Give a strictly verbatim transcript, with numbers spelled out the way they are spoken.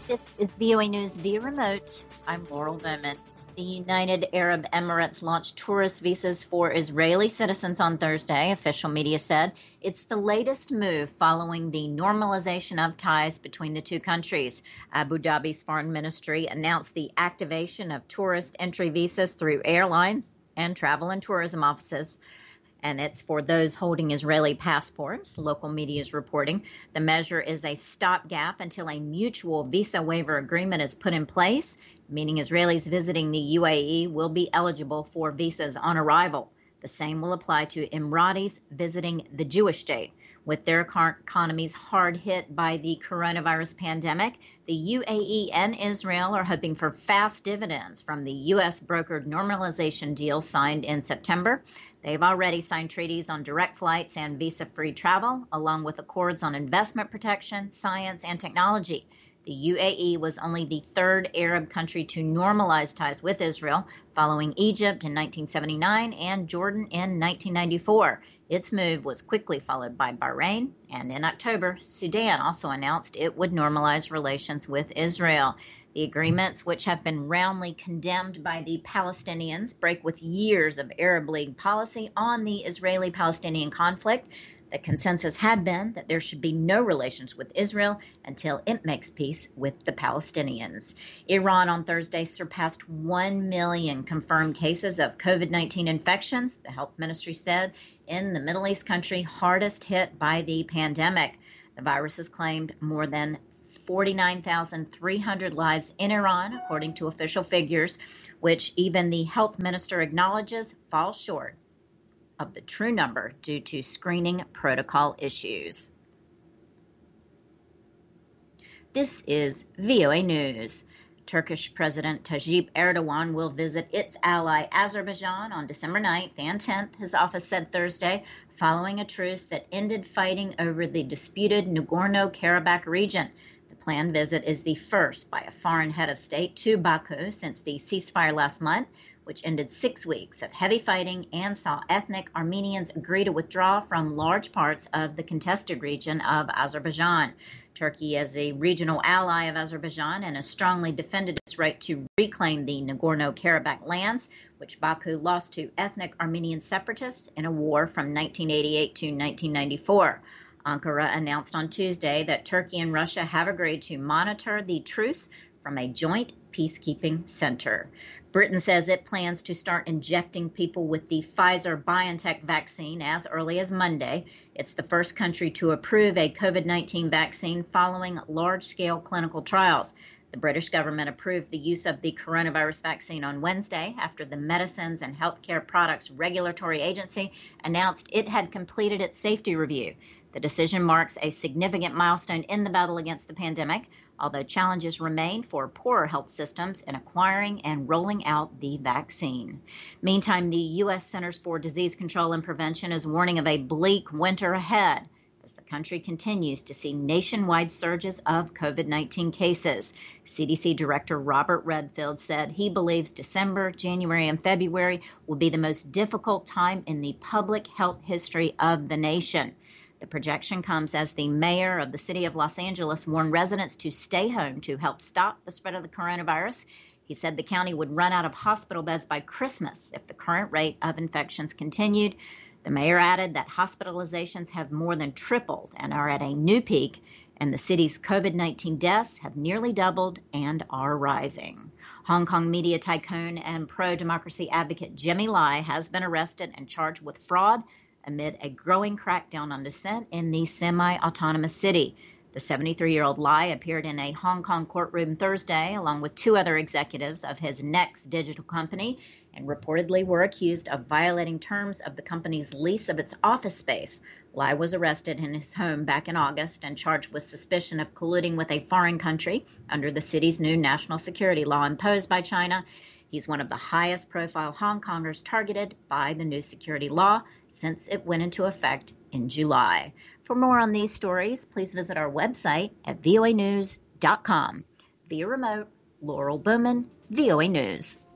This is V O A News via remote. I'm Laurel Bowman. The United Arab Emirates launched tourist visas for Israeli citizens on Thursday, official media said. It's the latest move following the normalization of ties between the two countries. Abu Dhabi's foreign ministry announced the activation of tourist entry visas through airlines and travel and tourism offices. And it's for those holding Israeli passports, local media is reporting. The measure is a stopgap until a mutual visa waiver agreement is put in place, meaning Israelis visiting the U A E will be eligible for visas on arrival. The same will apply to Emiratis visiting the Jewish state. With their economies hard hit by the coronavirus pandemic, the U A E and Israel are hoping for fast dividends from the U S brokered normalization deal signed in September. They've already signed treaties on direct flights and visa-free travel, along with accords on investment protection, science, and technology. The U A E was only the third Arab country to normalize ties with Israel, following Egypt in nineteen seventy-nine and Jordan in nineteen ninety-four. Its move was quickly followed by Bahrain, and in October, Sudan also announced it would normalize relations with Israel. The agreements, which have been roundly condemned by the Palestinians, break with years of Arab League policy on the Israeli-Palestinian conflict. The consensus had been that there should be no relations with Israel until it makes peace with the Palestinians. Iran on Thursday surpassed one million confirmed cases of COVID nineteen infections, the health ministry said, in the Middle East country hardest hit by the pandemic. The virus has claimed more than forty-nine thousand three hundred lives in Iran, according to official figures, which even the health minister acknowledges fall short of the true number due to screening protocol issues. This is V O A News. Turkish President Tayyip Erdogan will visit its ally Azerbaijan on December ninth and tenth, his office said Thursday, following a truce that ended fighting over the disputed Nagorno-Karabakh region. The planned visit is the first by a foreign head of state to Baku since the ceasefire last month, which ended six weeks of heavy fighting and saw ethnic Armenians agree to withdraw from large parts of the contested region of Azerbaijan. Turkey is a regional ally of Azerbaijan and has strongly defended its right to reclaim the Nagorno-Karabakh lands, which Baku lost to ethnic Armenian separatists in a war from nineteen eighty-eight to nineteen ninety-four. Ankara announced on Tuesday that Turkey and Russia have agreed to monitor the truce from a joint peacekeeping center. Britain says it plans to start injecting people with the Pfizer-BioNTech vaccine as early as Monday. It's the first country to approve a COVID nineteen vaccine following large-scale clinical trials. The British government approved the use of the coronavirus vaccine on Wednesday after the Medicines and Healthcare Products Regulatory Agency announced it had completed its safety review. The decision marks a significant milestone in the battle against the pandemic, although challenges remain for poorer health systems in acquiring and rolling out the vaccine. Meantime, the U S Centers for Disease Control and Prevention is warning of a bleak winter ahead as the country continues to see nationwide surges of COVID nineteen cases. C D C Director Robert Redfield said he believes December, January, and February will be the most difficult time in the public health history of the nation. The projection comes as the mayor of the city of Los Angeles warned residents to stay home to help stop the spread of the coronavirus. He said the county would run out of hospital beds by Christmas if the current rate of infections continued. The mayor added that hospitalizations have more than tripled and are at a new peak, and the city's COVID nineteen deaths have nearly doubled and are rising. Hong Kong media tycoon and pro-democracy advocate Jimmy Lai has been arrested and charged with fraud amid a growing crackdown on dissent in the semi-autonomous city. The seventy-three-year-old Lai appeared in a Hong Kong courtroom Thursday, along with two other executives of his Next digital company, and reportedly were accused of violating terms of the company's lease of its office space. Lai was arrested in his home back in August and charged with suspicion of colluding with a foreign country under the city's new national security law imposed by China. He's one of the highest-profile Hong Kongers targeted by the new security law since it went into effect in July. For more on these stories, please visit our website at V O A news dot com. Via remote, Laurel Bowman, V O A News.